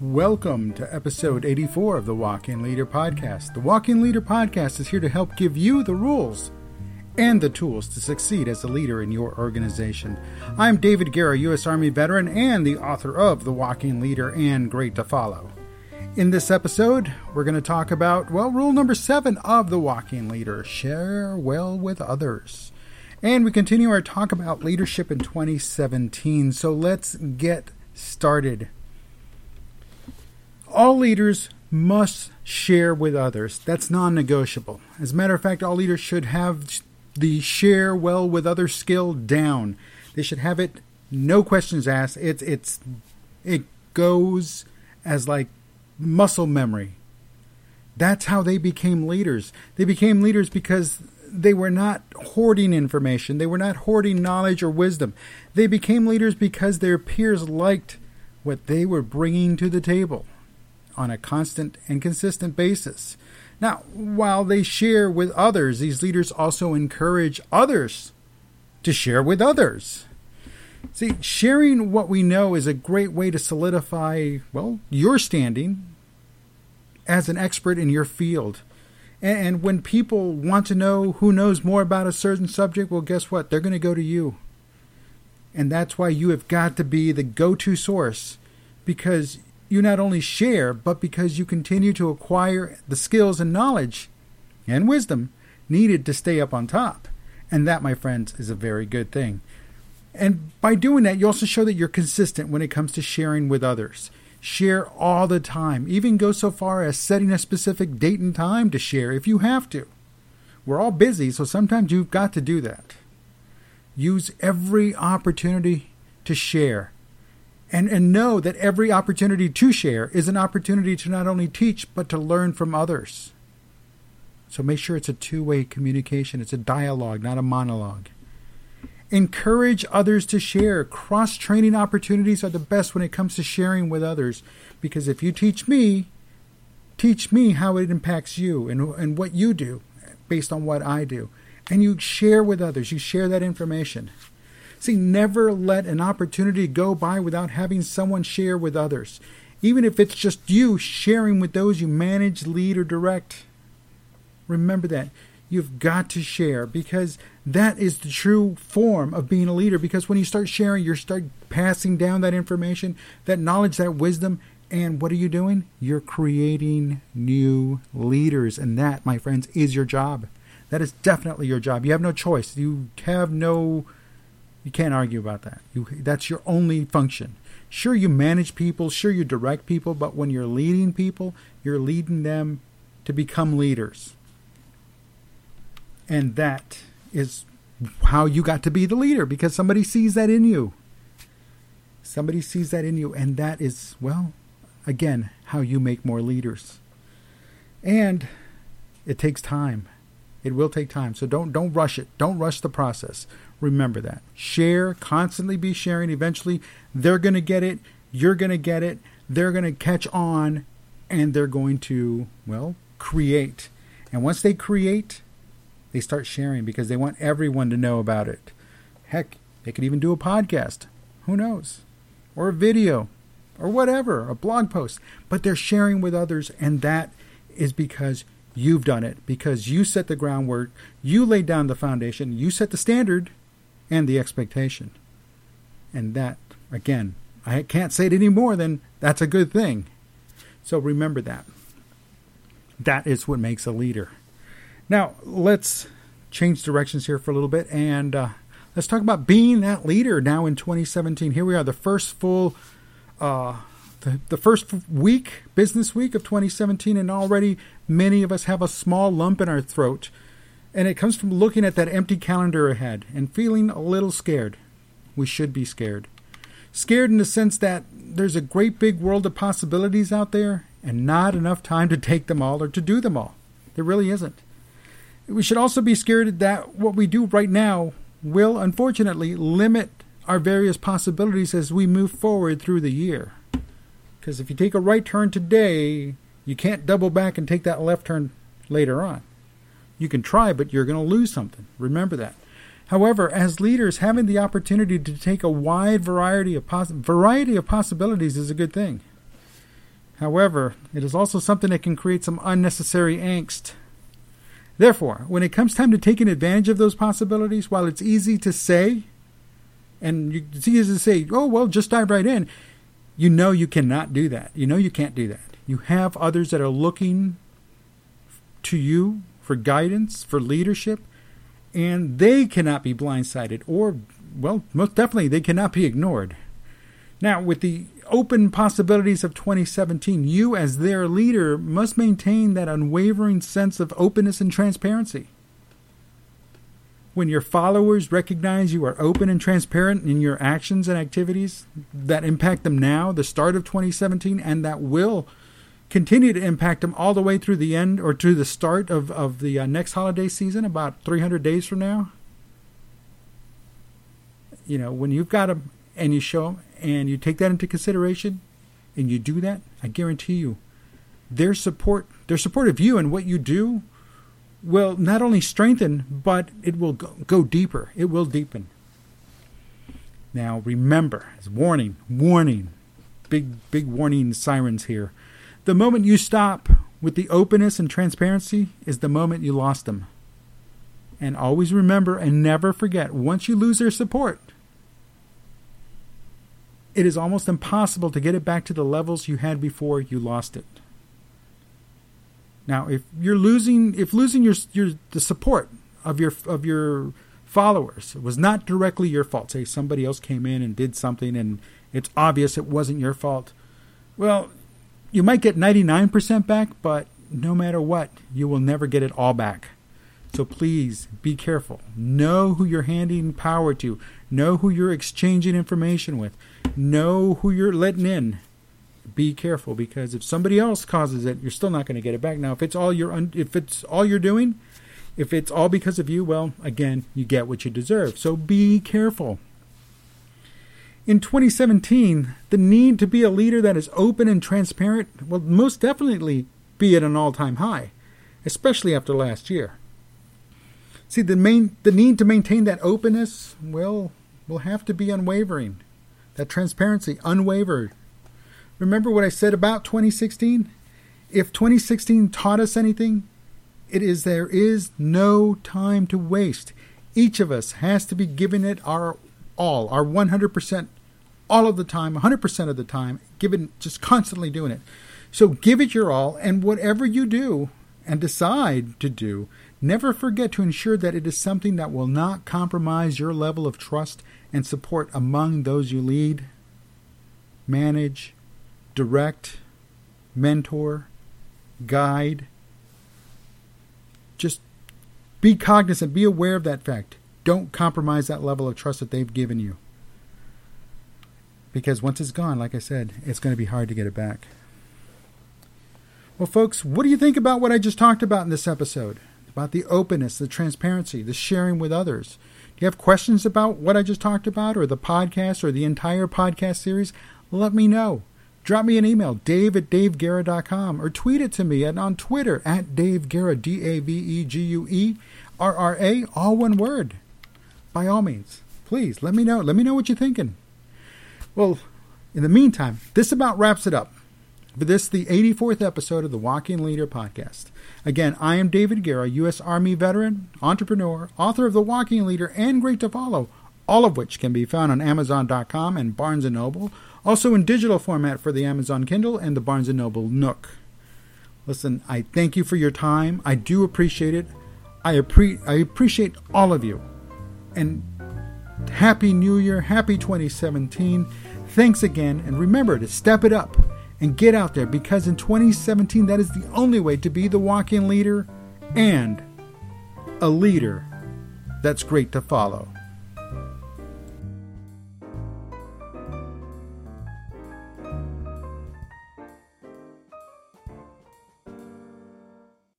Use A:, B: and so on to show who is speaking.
A: Welcome to episode 84 of the Walk-In Leader Podcast. The Walk-In Leader Podcast is here to help give you the rules and the tools to succeed as a leader in your organization. I'm David Guerra, U.S. Army veteran and the author of The Walk-In Leader and Great to Follow. In this episode, we're going to talk about, rule number 7 of The Walk-In Leader, share well with others. And we continue our talk about leadership in 2017, so let's get started. All leaders must share with others. That's non-negotiable. As a matter of fact, all leaders should have the share well with others skill down. They should have it, no questions asked. It goes as like muscle memory. That's how they became leaders. They became leaders because they were not hoarding information. They were not hoarding knowledge or wisdom. They became leaders because their peers liked what they were bringing to the table on a constant and consistent basis. Now, while they share with others, these leaders also encourage others to share with others. See, sharing what we know is a great way to solidify, your standing as an expert in your field. And when people want to know who knows more about a certain subject, guess what? They're going to go to you. And that's why you have got to be the go-to source, because you not only share, but because you continue to acquire the skills and knowledge and wisdom needed to stay up on top. And that, my friends, is a very good thing. And by doing that, you also show that you're consistent when it comes to sharing with others. Share all the time. Even go so far as setting a specific date and time to share if you have to. We're all busy, so sometimes you've got to do that. Use every opportunity to share. And know that every opportunity to share is an opportunity to not only teach, but to learn from others. So make sure it's a two-way communication. It's a dialogue, not a monologue. Encourage others to share. Cross-training opportunities are the best when it comes to sharing with others. Because if you teach me how it impacts you and what you do based on what I do. And you share with others. You share that information. See, never let an opportunity go by without having someone share with others. Even if it's just you sharing with those you manage, lead, or direct. Remember that. You've got to share, because that is the true form of being a leader. Because when you start sharing, you start passing down that information, that knowledge, that wisdom. And what are you doing? You're creating new leaders. And that, my friends, is your job. That is definitely your job. You have no choice. You can't argue about that. That's your only function. Sure, you manage people. Sure, you direct people. But when you're leading people, you're leading them to become leaders. And that is how you got to be the leader, because somebody sees that in you. Somebody sees that in you. And that is, again, how you make more leaders. And it takes time. It will take time. So don't rush it. Don't rush the process. Remember that. Share, constantly be sharing. Eventually, they're going to get it. You're going to get it. They're going to catch on, and they're going to, create. And once they create, they start sharing because they want everyone to know about it. Heck, they could even do a podcast. Who knows? Or a video, or whatever, a blog post. But they're sharing with others, and that is because you've done it, because you set the groundwork, you laid down the foundation, you set the standard and the expectation. And that, again, I can't say it any more than that's a good thing. So remember that. That is what makes a leader. Now, let's change directions here for a little bit, and let's talk about being that leader now in 2017. Here we are, the first full the first business week of 2017, and already many of us have a small lump in our throat. And it comes from looking at that empty calendar ahead and feeling a little scared. We should be scared. Scared in the sense that there's a great big world of possibilities out there and not enough time to take them all or to do them all. There really isn't. We should also be scared that what we do right now will, unfortunately, limit our various possibilities as we move forward through the year. Because if you take a right turn today, you can't double back and take that left turn later on. You can try, but you're going to lose something. Remember that. However, as leaders, having the opportunity to take a wide variety of possibilities is a good thing. However, it is also something that can create some unnecessary angst. Therefore, when it comes time to taking advantage of those possibilities, while it's easy to say, and it's easy to say, oh, well, just dive right in, you know you cannot do that. You know you can't do that. You have others that are looking to you for guidance, for leadership, and they cannot be blindsided, or, well, most definitely they cannot be ignored. Now, with the open possibilities of 2017, you as their leader must maintain that unwavering sense of openness and transparency. When your followers recognize you are open and transparent in your actions and activities that impact them now, the start of 2017, and that will continue to impact them all the way through the end or to the start of the next holiday season, about 300 days from now. You know, when you've got them and you show them and you take that into consideration and you do that, I guarantee you, their support of you and what you do will not only strengthen, but it will go deeper. It will deepen. Now, remember, as warning, big warning sirens here. The moment you stop with the openness and transparency is the moment you lost them. And always remember and never forget, once you lose their support, it is almost impossible to get it back to the levels you had before you lost it. Now, if losing the support of your followers was not directly your fault, say somebody else came in and did something and it's obvious it wasn't your fault, well, you might get 99% back, but no matter what, you will never get it all back. So please be careful. Know who you're handing power to. Know who you're exchanging information with. Know who you're letting in. Be careful, because if somebody else causes it, you're still not going to get it back. Now, if it's all you're doing, if it's all because of you, well, again, you get what you deserve. So be careful. In 2017, the need to be a leader that is open and transparent will most definitely be at an all-time high, especially after last year. See, the need to maintain that openness will have to be unwavering. That transparency, unwavered. Remember what I said about 2016? If 2016 taught us anything, it is there is no time to waste. Each of us has to be giving it our all, our 100%, all of the time, 100% of the time, just constantly doing it. So give it your all, and whatever you do and decide to do, never forget to ensure that it is something that will not compromise your level of trust and support among those you lead, manage, direct, mentor, guide. Just be cognizant, be aware of that fact. Don't compromise that level of trust that they've given you. Because once it's gone, like I said, it's going to be hard to get it back. Well, folks, what do you think about what I just talked about in this episode? About the openness, the transparency, the sharing with others. Do you have questions about what I just talked about, or the podcast, or the entire podcast series? Let me know. Drop me an email, dave@daveguerra.com, or tweet it to me on Twitter @DaveGuerra, DaveGuerra, all one word. By all means, please let me know. Let me know what you're thinking. Well, in the meantime, this about wraps it up. For this, the 84th episode of the Walking Leader Podcast. Again, I am David Guerra, U.S. Army veteran, entrepreneur, author of The Walking Leader and Great to Follow, all of which can be found on Amazon.com and Barnes & Noble, also in digital format for the Amazon Kindle and the Barnes & Noble Nook. Listen, I thank you for your time. I do appreciate it. I appreciate all of you. And Happy New Year, Happy 2017. Thanks again, and remember to step it up and get out there, because in 2017, that is the only way to be the walking leader and a leader that's great to follow.